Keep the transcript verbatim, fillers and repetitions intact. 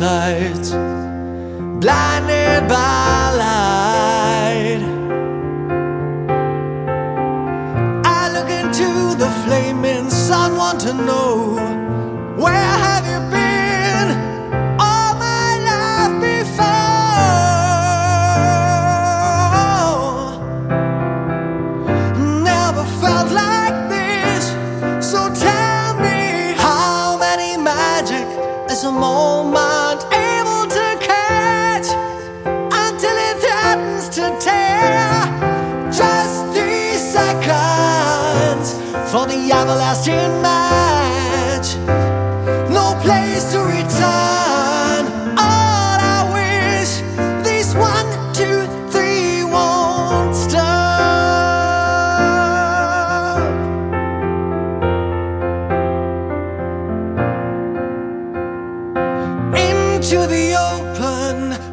sight, blinded by light. I look into the flaming sun, want to know, where have you been all my life before? Never felt like this, so tell me, how many magic is a moment able to catch until it threatens to tear? Just three seconds for the everlasting match, no place to return. All I wish, these one, two, three won't stop. Into the open,